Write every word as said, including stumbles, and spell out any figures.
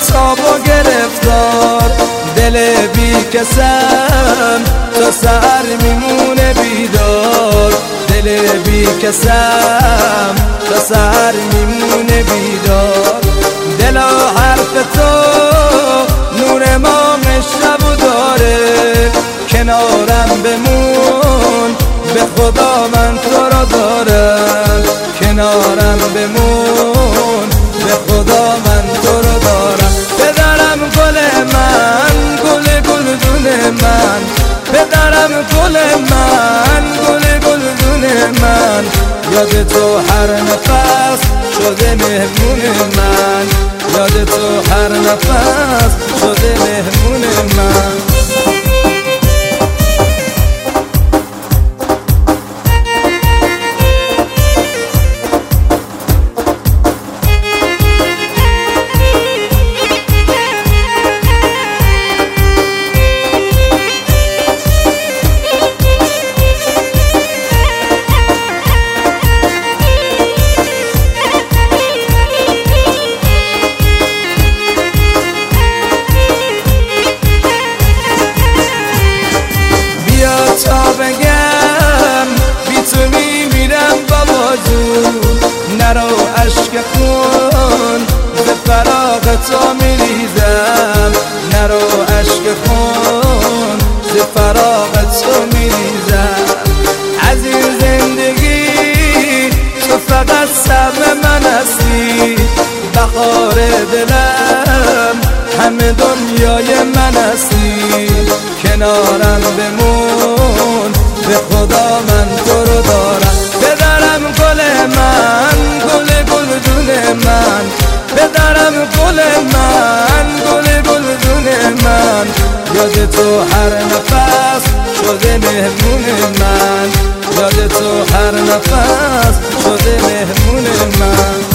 تاب و گرفتار، دل بی کسم تا سحر میمونه بیدار، دل بی کسم تا سحر میمونه بیدار. دلا حرف تو نور ما شب داره، کنارم بمون به خدا من تو را دارم، کنارم بمون به خدا من تو را دارم. پدرم گل من، گل گلدون من، پدرم گل من، گل گلدون من، یاد تو هر نفس شده مهمون من، یاد تو هر نفس شده مهمون من. تا بگم بی تو میمیرم بابا جون، نرو عشق خون به فراغ تو میریزم، نرو عشق خون به فراغ تو میریزم. از این زندگی تو فقط سبب من هستی، بهار دلم همه دنیای من هستی، کنارم بمون به خدا من تو رو دارم. پدرم گل من، گل گلدون من، پدرم گل من، گل گلدون من، یاد تو هر نفس شده مهمون من، یاد تو هر نفس شده مهمون من.